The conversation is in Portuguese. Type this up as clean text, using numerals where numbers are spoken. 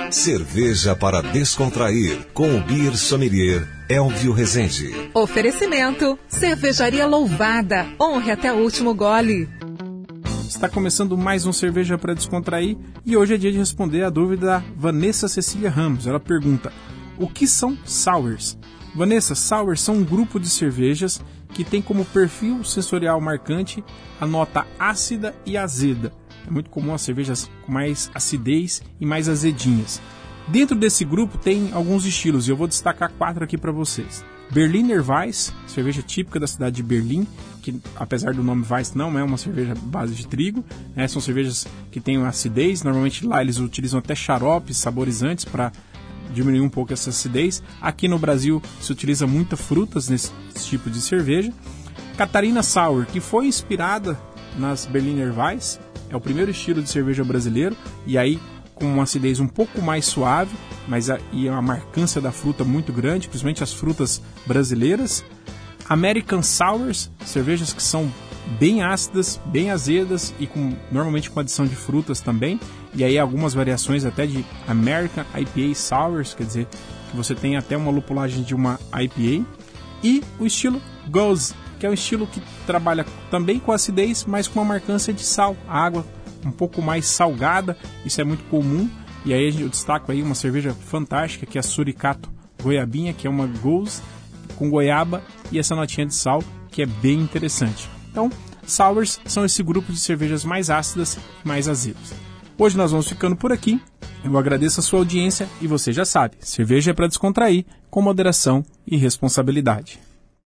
Cerveja para descontrair, com o Beer Sommelier Elvio Rezende. Oferecimento, Cervejaria Louvada, honre até o último gole. Está começando mais um Cerveja para Descontrair e hoje é dia de responder a dúvida da Vanessa Cecília Ramos. Ela pergunta, o que são sours? Vanessa, sours são um grupo de cervejas que tem como perfil sensorial marcante a nota ácida e azeda. É muito comum as cervejas com mais acidez e mais azedinhas. Dentro desse grupo tem alguns estilos e eu vou destacar 4 aqui para vocês. Berliner Weiss, cerveja típica da cidade de Berlim, que apesar do nome Weiss não é uma cerveja base de trigo, né? São cervejas que têm acidez, normalmente lá eles utilizam até xaropes, saborizantes para diminuir um pouco essa acidez. Aqui no Brasil se utiliza muitas frutas nesse tipo de cerveja. Catarina Sour, que foi inspirada nas Berliner Weiss, é o primeiro estilo de cerveja brasileiro, e aí com uma acidez um pouco mais suave, mas e uma marcância da fruta muito grande, principalmente as frutas brasileiras. American Sours, cervejas que são bem ácidas, bem azedas e normalmente com adição de frutas também, e aí algumas variações até de American IPA Sours, quer dizer, que você tem até uma lupulagem de uma IPA, e o estilo Gose, que é um estilo que trabalha também com acidez, mas com uma marcância de sal, a água um pouco mais salgada, isso é muito comum, e aí eu destaco aí uma cerveja fantástica, que é a Suricato Goiabinha, que é uma Gose com goiaba e essa notinha de sal, que é bem interessante. Então, sours são esse grupo de cervejas mais ácidas e mais azedas. Hoje nós vamos ficando por aqui, eu agradeço a sua audiência e você já sabe, cerveja é para descontrair, com moderação e responsabilidade.